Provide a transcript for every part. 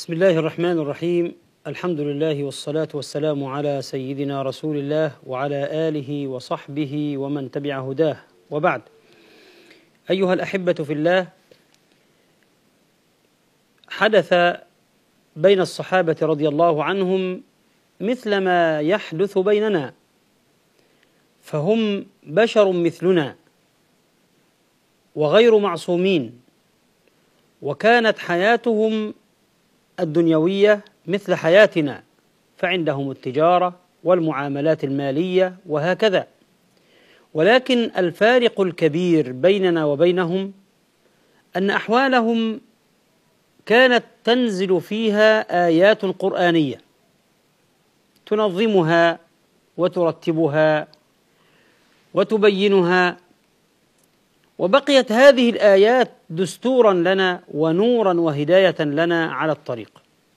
بسم الله الرحمن الرحيم. الحمد لله والصلاة والسلام على سيدنا رسول الله وعلى آله وصحبه ومن تبع هداه، وبعد. أيها الأحبة في الله، حدث بين الصحابة رضي الله عنهم مثل ما يحدث بيننا، فهم بشر مثلنا وغير معصومين، وكانت حياتهم الدنيوية مثل حياتنا، فعندهم التجارة والمعاملات المالية وهكذا. ولكن الفارق الكبير بيننا وبينهم أن أحوالهم كانت تنزل فيها آيات قرآنية تنظمها وترتبها وتبينها، وبقيت هذه الآيات دستورا لنا ونورا وهداية لنا على الطريق.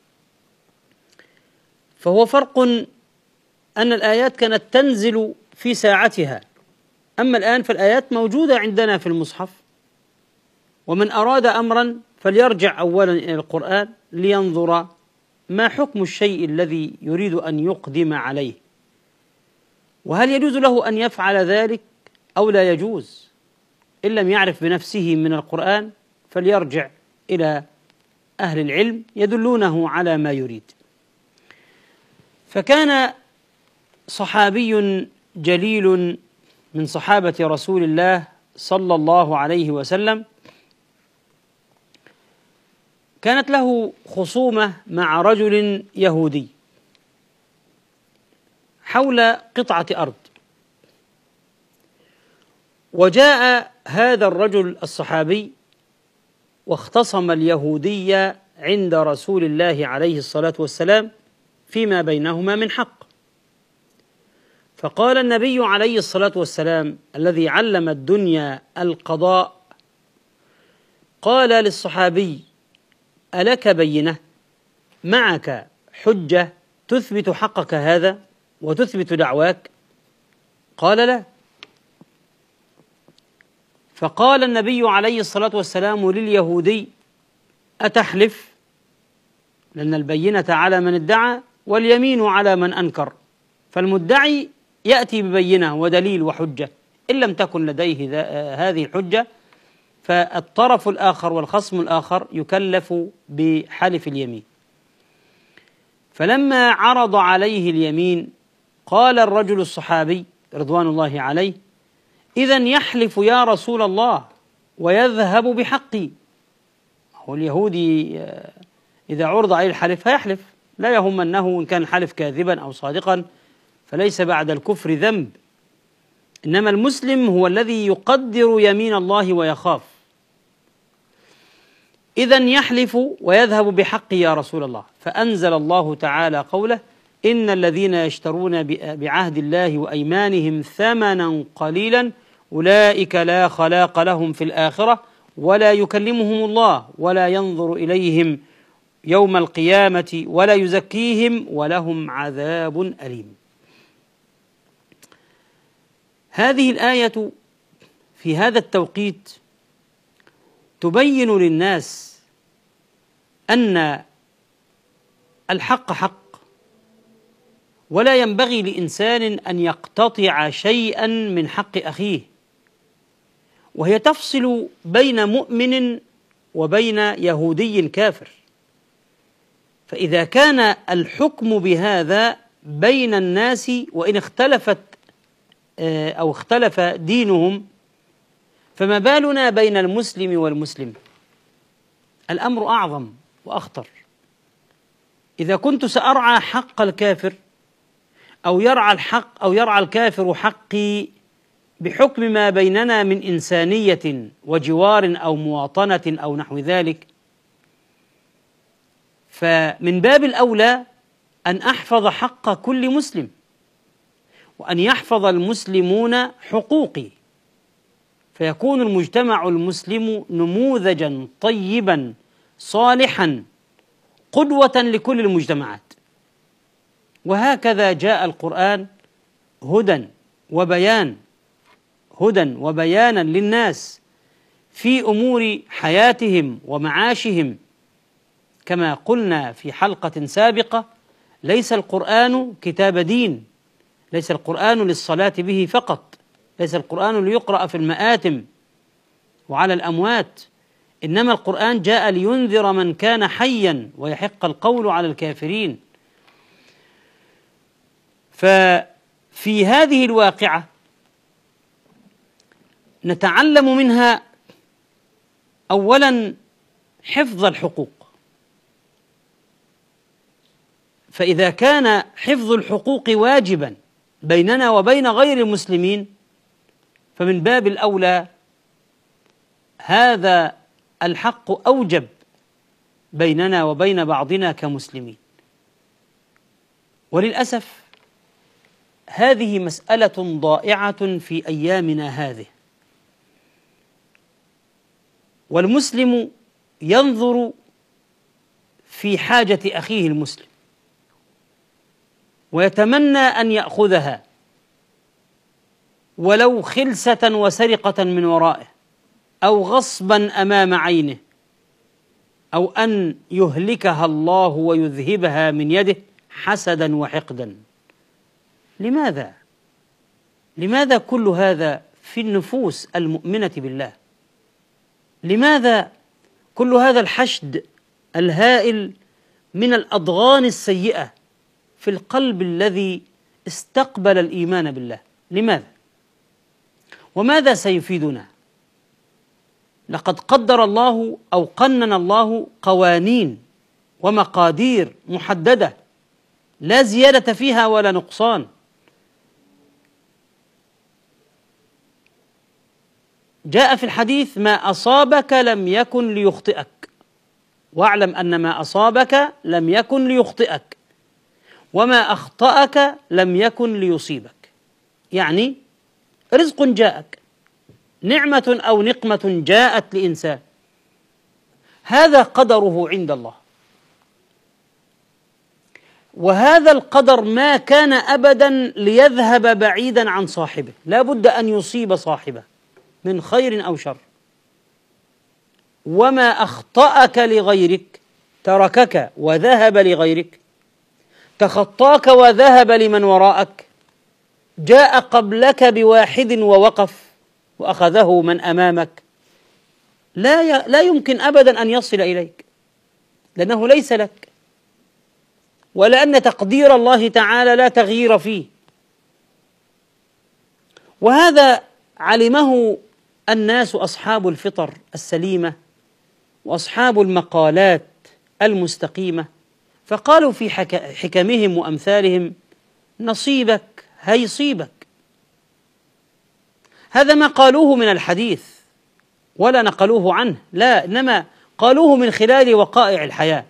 فهو فرق أن الآيات كانت تنزل في ساعتها، أما الآن فالآيات موجودة عندنا في المصحف، ومن أراد أمرا فليرجع أولا إلى القرآن لينظر ما حكم الشيء الذي يريد أن يقدم عليه، وهل يجوز له أن يفعل ذلك أو لا يجوز. إن لم يعرف بنفسه من القرآن فليرجع إلى أهل العلم يدلونه على ما يريد. فكان صحابي جليل من صحابة رسول الله صلى الله عليه وسلم كانت له خصومة مع رجل يهودي حول قطعة أرض، وجاء هذا الرجل الصحابي واختصم اليهودي عند رسول الله عليه الصلاة والسلام فيما بينهما من حق. فقال النبي عليه الصلاة والسلام الذي علم الدنيا القضاء، قال للصحابي: ألك بينة؟ معك حجة تثبت حقك هذا وتثبت دعواك؟ قال: لا. فقال النبي عليه الصلاة والسلام لليهودي: أتحلف؟ لأن البينة على من ادعى واليمين على من أنكر، فالمدعي يأتي ببينة ودليل وحجة، إن لم تكن لديه هذه الحجة فالطرف الآخر والخصم الآخر يكلف بحلف اليمين. فلما عرض عليه اليمين قال الرجل الصحابي رضوان الله عليه: إذن يحلف يا رسول الله ويذهب بحقي. هو اليهودي إذا عرض عليه الحلف هيحلف، لا يهم أنه إن كان الحلف كاذبا أو صادقا فليس بعد الكفر ذنب، إنما المسلم هو الذي يقدر يمين الله ويخاف. إذن يحلف ويذهب بحقي يا رسول الله. فأنزل الله تعالى قوله: إن الذين يشترون بعهد الله وأيمانهم ثمنا قليلا أولئك لا خلاق لهم في الآخرة ولا يكلمهم الله ولا ينظر إليهم يوم القيامة ولا يزكيهم ولهم عذاب أليم. هذه الآية في هذا التوقيت تبين للناس أن الحق حق، ولا ينبغي لإنسان أن يقتطع شيئا من حق أخيه، وهي تفصل بين مؤمن وبين يهودي كافر. فإذا كان الحكم بهذا بين الناس وإن اختلفت أو اختلف دينهم، فما بالنا بين المسلم والمسلم؟ الأمر أعظم وأخطر. إذا كنت سأرعى حق الكافر أو يرعى الكافر حقي بحكم ما بيننا من إنسانية وجوار أو مواطنة أو نحو ذلك، فمن باب الأولى أن أحفظ حق كل مسلم، وأن يحفظ المسلمون حقوقي، فيكون المجتمع المسلم نموذجا طيبا صالحا قدوة لكل المجتمعات. وهكذا جاء القرآن هدى وبيانا للناس في أمور حياتهم ومعاشهم، كما قلنا في حلقة سابقة: ليس القرآن كتاب دين، ليس القرآن للصلاة به فقط، ليس القرآن ليقرأ في المآتم وعلى الأموات، إنما القرآن جاء لينذر من كان حيا ويحق القول على الكافرين. ففي هذه الواقعة نتعلم منها أولا حفظ الحقوق، فإذا كان حفظ الحقوق واجبا بيننا وبين غير المسلمين، فمن باب الأولى هذا الحق أوجب بيننا وبين بعضنا كمسلمين. وللأسف هذه مسألة ضائعة في أيامنا هذه، والمسلم ينظر في حاجة أخيه المسلم ويتمنى أن يأخذها ولو خلسة وسرقة من ورائه، أو غصبا أمام عينه، أو أن يهلكها الله ويذهبها من يده حسدا وحقدا. لماذا؟ لماذا كل هذا في النفوس المؤمنة بالله؟ لماذا كل هذا الحشد الهائل من الأضغان السيئة في القلب الذي استقبل الإيمان بالله؟ لماذا؟ وماذا سيفيدنا؟ لقد قدر الله أو قنن الله قوانين ومقادير محددة لا زيادة فيها ولا نقصان. جاء في الحديث: ما أصابك لم يكن ليخطئك، واعلم أن ما أصابك لم يكن ليخطئك، وما أخطأك لم يكن ليصيبك. يعني رزق جاءك، نعمة أو نقمة جاءت لإنسان، هذا قدره عند الله، وهذا القدر ما كان أبدا ليذهب بعيدا عن صاحبه، لا بد أن يصيب صاحبه من خير أو شر. وما أخطأك لغيرك تركك وذهب لغيرك، تخطاك وذهب لمن وراءك، جاء قبلك بواحد ووقف وأخذه من أمامك، لا يمكن أبدا أن يصل إليك، لأنه ليس لك، ولأن تقدير الله تعالى لا تغيير فيه. وهذا علمه الناس أصحاب الفطر السليمة وأصحاب المقالات المستقيمة، فقالوا في حكمهم وأمثالهم: نصيبك هيصيبك. هذا ما قالوه من الحديث ولا نقلوه عنه، لا، إنما قالوه من خلال وقائع الحياة.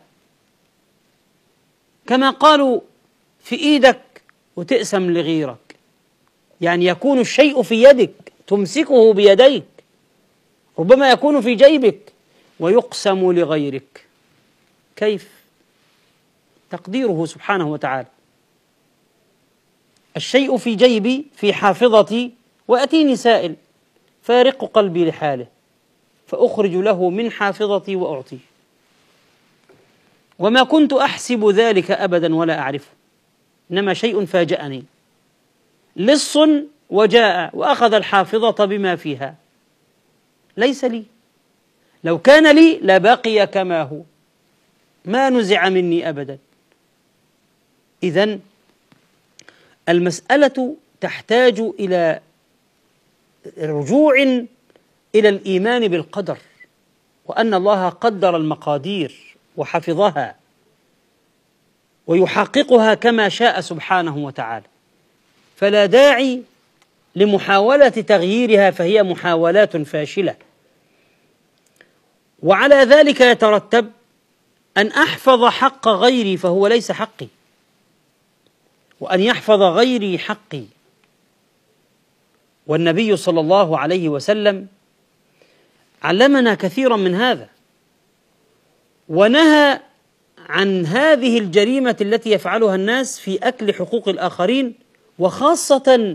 كما قالوا: في إيدك وتقسم لغيرك، يعني يكون الشيء في يدك تمسكه بيديك، ربما يكون في جيبك ويقسم لغيرك. كيف؟ تقديره سبحانه وتعالى. الشيء في جيبي في حافظتي، وأتيني سائل فارق قلبي لحاله فأخرج له من حافظتي وأعطيه، وما كنت أحسب ذلك أبدا ولا أعرفه، إنما شيء فاجأني، لص وجاء وأخذ الحافظة بما فيها، ليس لي، لو كان لي لبقي كما هو، ما نزع مني أبدا. إذن المسألة تحتاج إلى رجوع إلى الإيمان بالقدر، وأن الله قدر المقادير وحفظها ويحققها كما شاء سبحانه وتعالى، فلا داعي لمحاولة تغييرها، فهي محاولات فاشلة. وعلى ذلك يترتب أن أحفظ حق غيري فهو ليس حقي، وأن يحفظ غيري حقي. والنبي صلى الله عليه وسلم علمنا كثيرا من هذا، ونهى عن هذه الجريمة التي يفعلها الناس في أكل حقوق الآخرين، وخاصة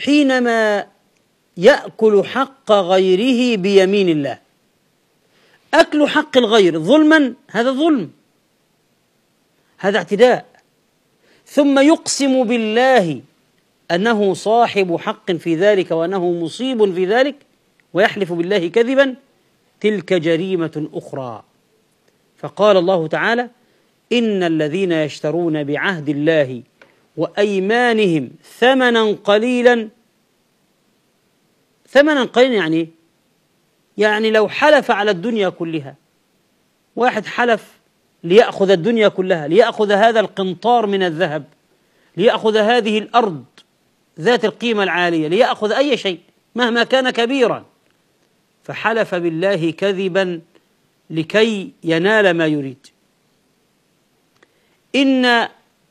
حينما يأكل حق غيره بيمين الله. أكل حق الغير ظلما هذا ظلم، هذا اعتداء. ثم يقسم بالله أنه صاحب حق في ذلك وأنه مصيب في ذلك ويحلف بالله كذبا، تلك جريمة أخرى. فقال الله تعالى: إن الذين يشترون بعهد الله وأيمانهم ثمنا قليلا. ثمنا قليلا يعني لو حلف على الدنيا كلها، واحد حلف ليأخذ الدنيا كلها، ليأخذ هذا القنطار من الذهب، ليأخذ هذه الأرض ذات القيمة العالية، ليأخذ أي شيء مهما كان كبيرا، فحلف بالله كذبا لكي ينال ما يريد. إن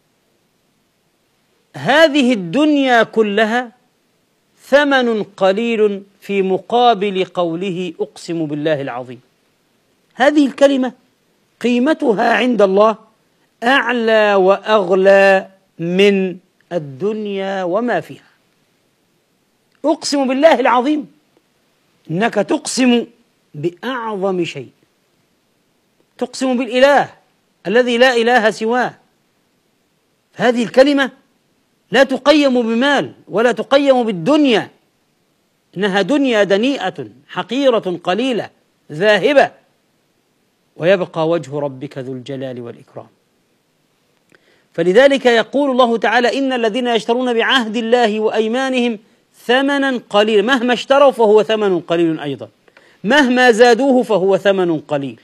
هذه الدنيا كلها ثمن قليل في مقابل قوله أقسم بالله العظيم. هذه الكلمة قيمتها عند الله أعلى وأغلى من الدنيا وما فيها. أقسم بالله العظيم، إنك تقسم بأعظم شيء، تقسم بالإله الذي لا إله سواه. هذه الكلمة لا تقيم بمال ولا تقيم بالدنيا، إنها دنيا دنيئة حقيرة قليلة ذاهبة، ويبقى وجه ربك ذو الجلال والإكرام. فلذلك يقول الله تعالى: إن الذين يشترون بعهد الله وأيمانهم ثمنا قليلا. مهما اشتروا فهو ثمن قليل أيضا، مهما زادوه فهو ثمن قليل.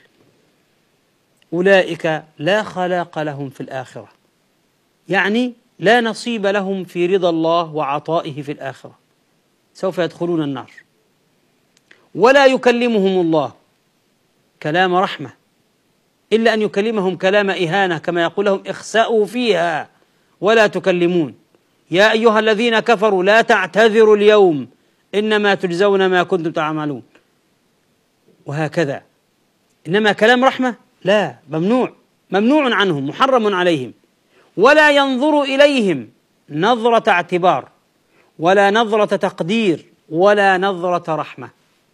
أولئك لا خلاق لهم في الآخرة، يعني لا نصيب لهم في رضا الله وعطائه في الآخرة، سوف يدخلون النار. ولا يكلمهم الله كلام رحمة، إلا أن يكلمهم كلام إهانة، كما يقول لهم: اخسأوا فيها ولا تكلمون، يا أيها الذين كفروا لا تعتذروا اليوم إنما تجزون ما كنتم تعملون، وهكذا. إنما كلام رحمة لا، ممنوع عنهم، محرم عليهم. ولا ينظر إليهم نظرة اعتبار ولا نظرة تقدير ولا نظرة رحمة،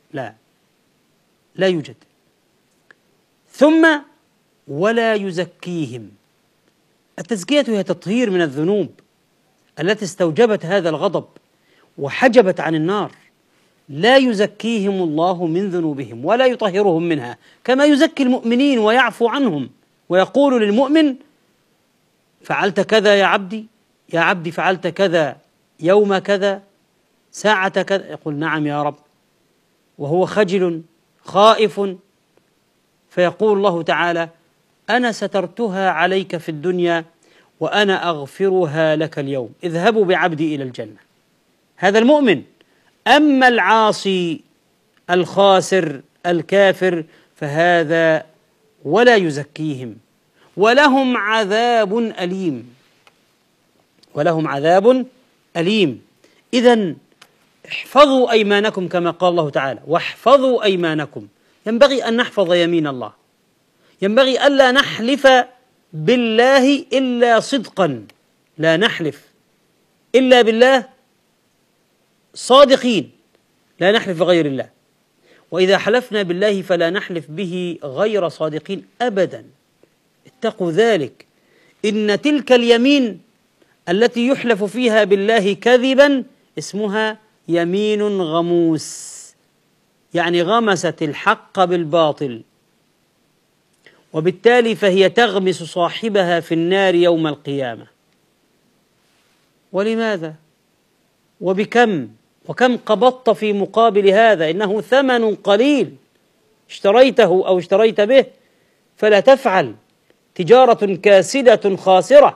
لا يوجد. ثم ولا يزكيهم. التزكية هي تطهير من الذنوب التي استوجبت هذا الغضب وحجبت عن النار. لا يزكيهم الله من ذنوبهم ولا يطهرهم منها، كما يزكي المؤمنين ويعفو عنهم ويقول للمؤمن: فعلت كذا يا عبدي، يا عبدي فعلت كذا يوم كذا ساعة كذا، يقول: نعم يا رب، وهو خجل خائف. فيقول الله تعالى: أنا سترتها عليك في الدنيا وأنا أغفرها لك اليوم، اذهبوا بعبدي إلى الجنة. هذا المؤمن. أما العاصي الخاسر الكافر فهذا ولا يزكيهم ولهم عذاب أليم، ولهم عذاب أليم. إذن احفظوا أيمانكم كما قال الله تعالى: واحفظوا أيمانكم. ينبغي أن نحفظ يمين الله، ينبغي ألا نحلف بالله إلا صدقا، لا نحلف إلا بالله صادقين، لا نحلف بغير الله. وإذا حلفنا بالله فلا نحلف به غير صادقين أبدا. اتقوا ذلك، إن تلك اليمين التي يحلف فيها بالله كذبا اسمها يمين غموس، يعني غمست الحق بالباطل، وبالتالي فهي تغمس صاحبها في النار يوم القيامة. ولماذا؟ وبكم؟ وكم قبضت في مقابل هذا؟ إنه ثمن قليل اشتريته أو اشتريت به، فلا تفعل تجارة كاسدة خاسرة.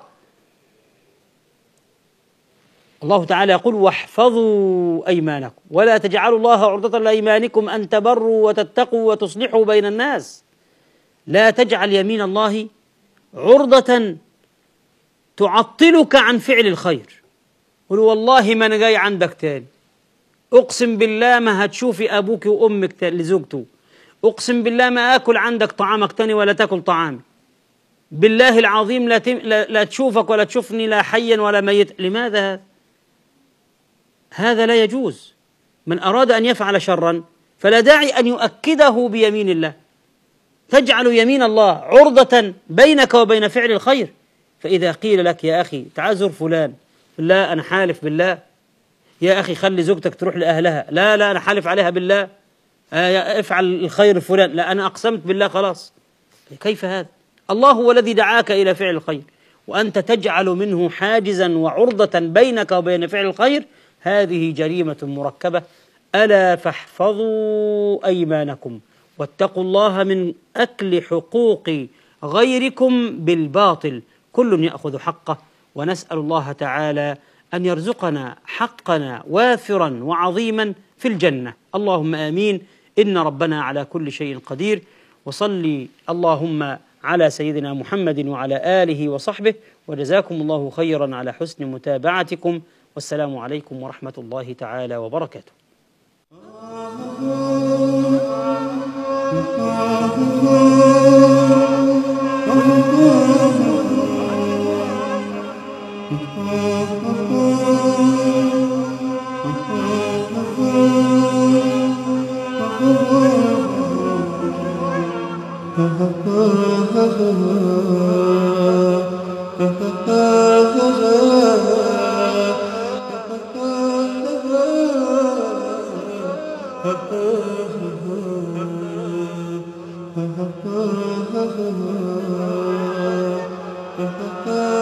الله تعالى يقول: واحفظوا أيمانكم ولا تجعلوا الله عرضة لأيمانكم أن تبروا وتتقوا وتصلحوا بين الناس. لا تجعل يمين الله عرضة تعطلك عن فعل الخير. قل: والله ما أنا جاي عندك تاني، أقسم بالله ما هتشوفي أبوك وأمك لزوجته، أقسم بالله ما آكل عندك طعامك تاني ولا تاكل طعامي، بالله العظيم لا تشوفك ولا تشوفني لا حيا ولا ميت. لماذا هذا لا يجوز. من أراد أن يفعل شرا فلا داعي أن يؤكده بيمين الله، تجعل يمين الله عرضة بينك وبين فعل الخير. فإذا قيل لك يا أخي تعال زور فلان، لا أنا حالف بالله. يا أخي خلي زوجتك تروح لأهلها، لا لا أنا حالف عليها بالله. افعل الخير فلان، لا أنا أقسمت بالله خلاص. كيف هذا؟ الله هو الذي دعاك إلى فعل الخير وأنت تجعل منه حاجزا وعرضة بينك وبين فعل الخير. هذه جريمة مركبة. ألا فاحفظوا أيمانكم واتقوا الله من أكل حقوق غيركم بالباطل. كل يأخذ حقه، ونسأل الله تعالى أن يرزقنا حقنا وافرا وعظيما في الجنة. اللهم آمين. إن ربنا على كل شيء قدير. وصلي اللهم على سيدنا محمد وعلى آله وصحبه، وجزاكم الله خيرا على حسن متابعتكم، والسلام عليكم ورحمة الله تعالى وبركاته. ha ha